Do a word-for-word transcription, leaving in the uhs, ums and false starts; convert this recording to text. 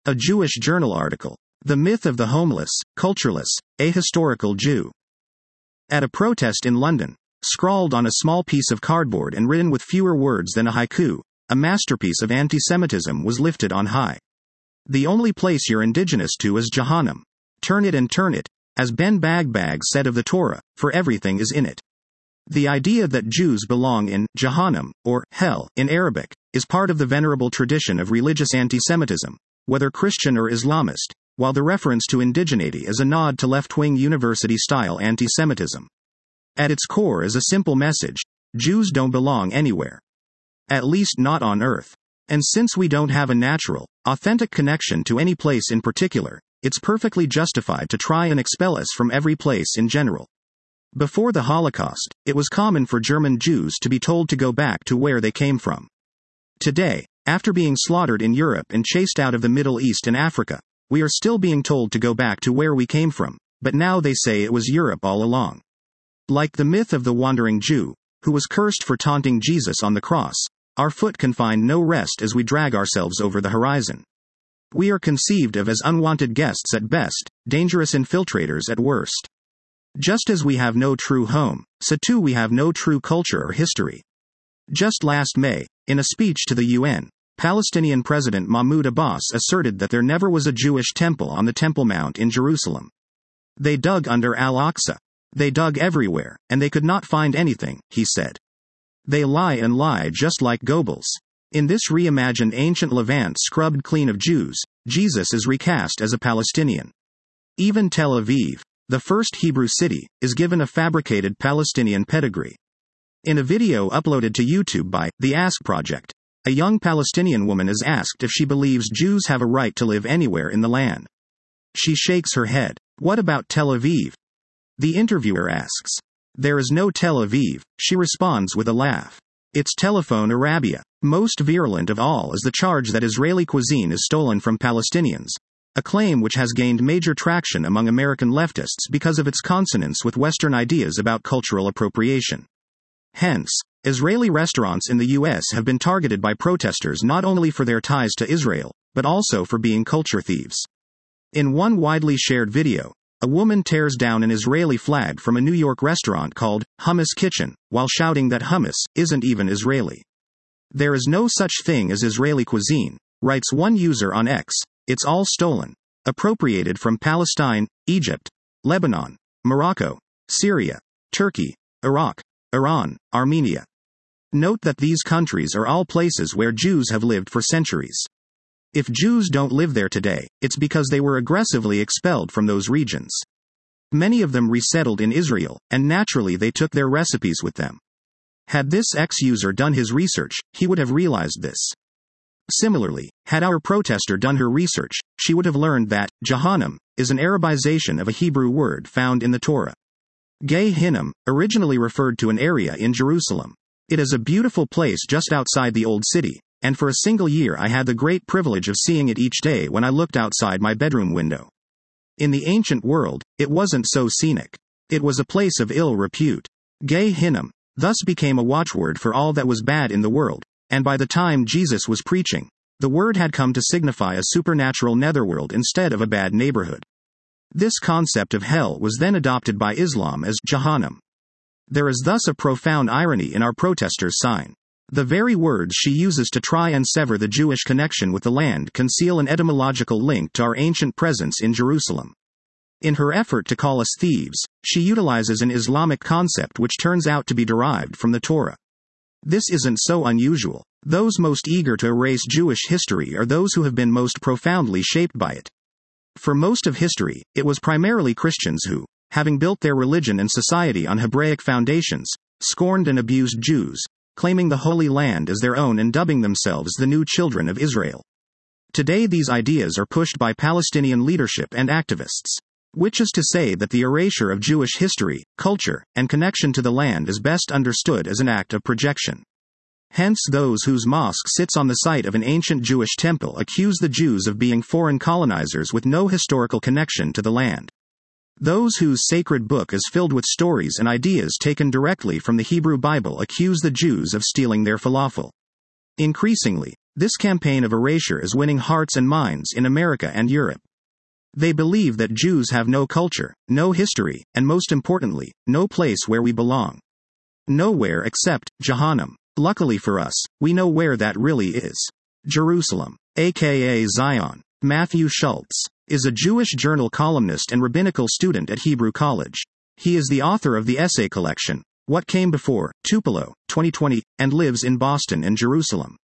A Jewish Journal article. The Myth of the Homeless, Cultureless, Ahistorical Jew. At a protest in London, scrawled on a small piece of cardboard and written with fewer words than a haiku, a masterpiece of anti-Semitism was lifted on high. The only place you're indigenous to is Jahannam. Turn it and turn it, as Ben Bagbag said of the Torah, for everything is in it. The idea that Jews belong in Jahannam, or hell, in Arabic, is part of the venerable tradition of religious anti-Semitism, whether Christian or Islamist, while the reference to indigeneity is a nod to left-wing university-style anti-Semitism. At its core is a simple message: Jews don't belong anywhere. At least not on earth. And since we don't have a natural, authentic connection to any place in particular, it's perfectly justified to try and expel us from every place in general. Before the Holocaust, it was common for German Jews to be told to go back to where they came from. Today, after being slaughtered in Europe and chased out of the Middle East and Africa, we are still being told to go back to where we came from, but now they say it was Europe all along. Like the myth of the wandering Jew, who was cursed for taunting Jesus on the cross, our foot can find no rest as we drag ourselves over the horizon. We are conceived of as unwanted guests at best, dangerous infiltrators at worst. Just as we have no true home, so too we have no true culture or history. Just last May, in a speech to the U N, Palestinian President Mahmoud Abbas asserted that there never was a Jewish temple on the Temple Mount in Jerusalem. They dug under Al-Aqsa. They dug everywhere, and they could not find anything, he said. They lie and lie just like Goebbels. In this reimagined ancient Levant scrubbed clean of Jews, Jesus is recast as a Palestinian. Even Tel Aviv, the first Hebrew city, is given a fabricated Palestinian pedigree. In a video uploaded to YouTube by The Ask Project, a young Palestinian woman is asked if she believes Jews have a right to live anywhere in the land. She shakes her head. What about Tel Aviv? The interviewer asks. There is no Tel Aviv, she responds with a laugh. It's Telephone Arabia. Most virulent of all is the charge that Israeli cuisine is stolen from Palestinians, a claim which has gained major traction among American leftists because of its consonance with Western ideas about cultural appropriation. Hence, Israeli restaurants in the U S have been targeted by protesters not only for their ties to Israel, but also for being culture thieves. In one widely shared video, a woman tears down an Israeli flag from a New York restaurant called Hummus Kitchen, while shouting that hummus isn't even Israeli. There is no such thing as Israeli cuisine, writes one user on X. It's all stolen, appropriated from Palestine, Egypt, Lebanon, Morocco, Syria, Turkey, Iraq, Iran, Armenia. Note that these countries are all places where Jews have lived for centuries. If Jews don't live there today, it's because they were aggressively expelled from those regions. Many of them resettled in Israel, and naturally they took their recipes with them. Had this ex-user done his research, he would have realized this. Similarly, had our protester done her research, she would have learned that Jahannam is an Arabization of a Hebrew word found in the Torah. Gay Hinnom originally referred to an area in Jerusalem. It is a beautiful place just outside the Old City, and for a single year I had the great privilege of seeing it each day when I looked outside my bedroom window. In the ancient world, it wasn't so scenic. It was a place of ill repute. Gay Hinnom thus became a watchword for all that was bad in the world, and by the time Jesus was preaching, the word had come to signify a supernatural netherworld instead of a bad neighborhood. This concept of hell was then adopted by Islam as Jahannam. There is thus a profound irony in our protester's sign. The very words she uses to try and sever the Jewish connection with the land conceal an etymological link to our ancient presence in Jerusalem. In her effort to call us thieves, she utilizes an Islamic concept which turns out to be derived from the Torah. This isn't so unusual. Those most eager to erase Jewish history are those who have been most profoundly shaped by it. For most of history, it was primarily Christians who, having built their religion and society on Hebraic foundations, scorned and abused Jews, claiming the Holy Land as their own and dubbing themselves the new children of Israel. Today these ideas are pushed by Palestinian leadership and activists. Which is to say that the erasure of Jewish history, culture, and connection to the land is best understood as an act of projection. Hence those whose mosque sits on the site of an ancient Jewish temple accuse the Jews of being foreign colonizers with no historical connection to the land. Those whose sacred book is filled with stories and ideas taken directly from the Hebrew Bible accuse the Jews of stealing their falafel. Increasingly, This campaign of erasure is winning hearts and minds in America and Europe. They believe that Jews have no culture, no history, and most importantly, no place where we belong. Nowhere except Jahannam. Luckily for us, we know where that really is. Jerusalem, aka Zion. Matthew Schultz is a Jewish journal columnist and rabbinical student at Hebrew College. He is the author of the essay collection, What Came Before, Tupelo, twenty twenty, and lives in Boston and Jerusalem.